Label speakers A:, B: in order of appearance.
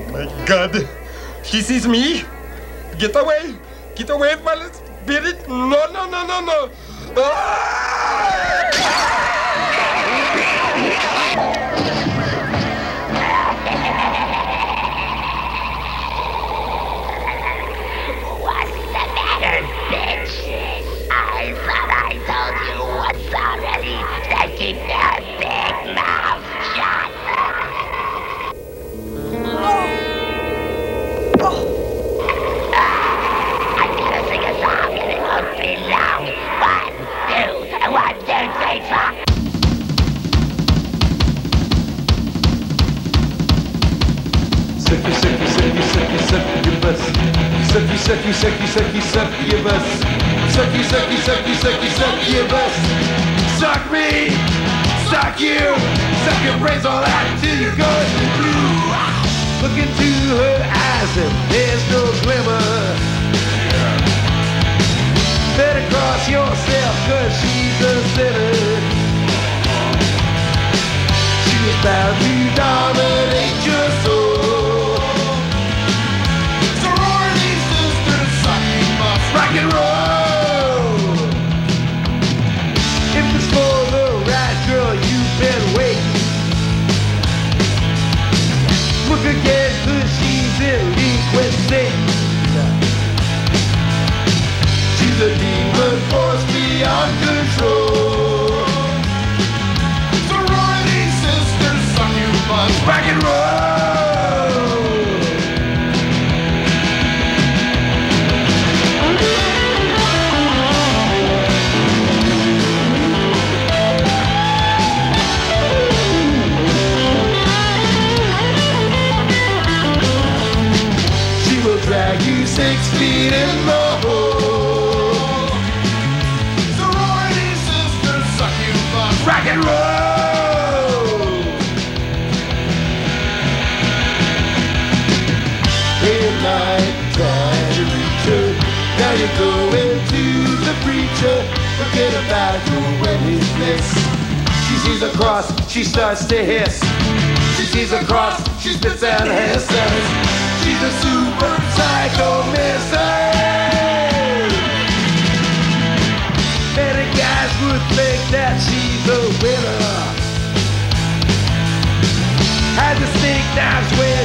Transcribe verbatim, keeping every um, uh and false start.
A: My God. She sees me. Get away. Get away, my spirit. No, no, no, no, no. Ah!
B: What's the matter, bitch? I thought I told you once already to keep your big mouth shut. I'm gonna sing a song and it won't be long. One, two, one, two, three, four.
C: Sucky, sucky, sucky, sucky, sucky your bus. Sucky, sucky, sucky, sucky, sucky your bus. Sucky, sucky, sucky, sucky, sucky your bus. Suck me, suck you, suck your brains all out till you're going blue. Look into her eyes and there's no glimmer. Better cross yourself cause she's a sinner. She was bound to dominate your soul. Sorority sisters, sucking must rock and roll. If it's for the right girl, you've been waiting. Look again, cause she's in league with Satan. She's a demon force beyond control. Sorority sisters, suck you must rock and roll. She will drag you six feet in the hole. Sorority sisters, suck you must rock and roll. In night, trying to reach her. Now you're going to the preacher. Forget about who went his miss. She sees a cross, she starts to hiss. She sees a cross, she spits out her sense. She's a super psycho missile. Many guys would think that she's a winner. Had the snake knives when